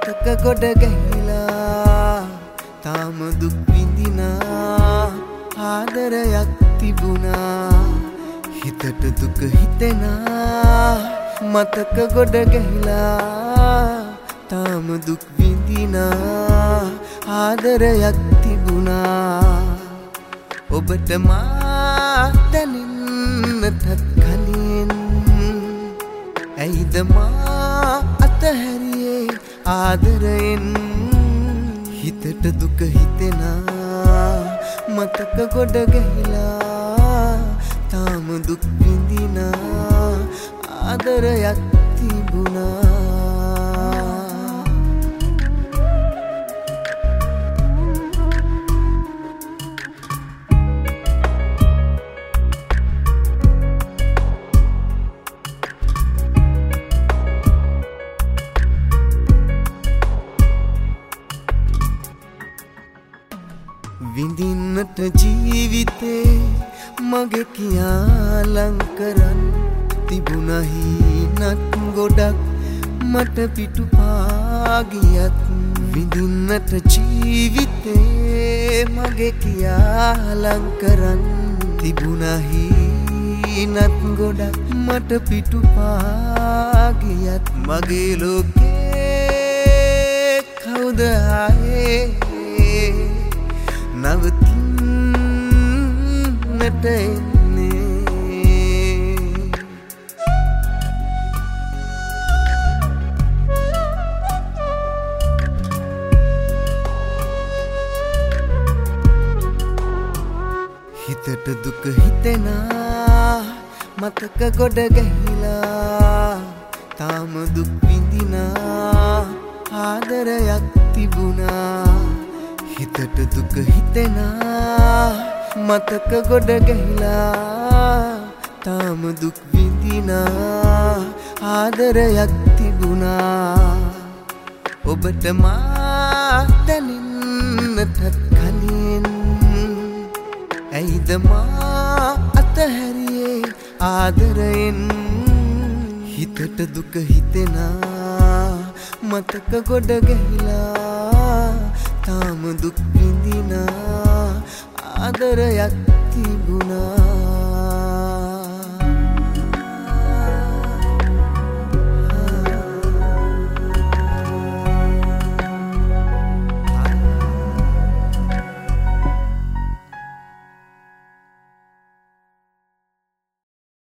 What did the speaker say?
මතක ගොඩ ගැහිලා තාම දුක් විඳිනා ආදරයක් තිබුණා හිතට දුක හිතෙනා මතක ගොඩ ගැහිලා තාම දුක් විඳිනා ආදරයක් තිබුණා ඔබට මා දැනෙන්නටත් කලින් ඇයිද මා අතහැරියේ ආදරයෙන් හිතට දුක හිතෙනා මතක ගොඩ ගැහිලා තාම දුක් විඳිනා ආදරයක් තිබුණා විඳින්නට ජීවිතේ මගේ කියා ලං කරන් තිබුණහිනත් ගොඩක් මට පිටුපා ගියත් විඳින්නට ජීවිතේ මගේ කියා ලං කරන් තිබුණහිනත් ගොඩක් මට පිටුපා ගියත් මගේ ලෝකේ කවුද ආයේ නවතින්නට එන්නේ හිතට දුක හිතෙනා මතක ගොඩ ගැහිලා තාම දුක් විඳිනා ආදරයක් තිබුණා හිතට දුක හිතෙනා මතක ගොඩ ගැහිලා තාම දුක් විඳිනා ආදරයක් තිබුණා ඔබට මා දැනෙන්නටත් කලින් ඇයිද මා අතහැරියේ ආදරයෙන් හිතට දුක හිතෙනා මතක ගොඩ ගැහිලා තාම දුක් විඳිනා ආදරයක් තිබුණා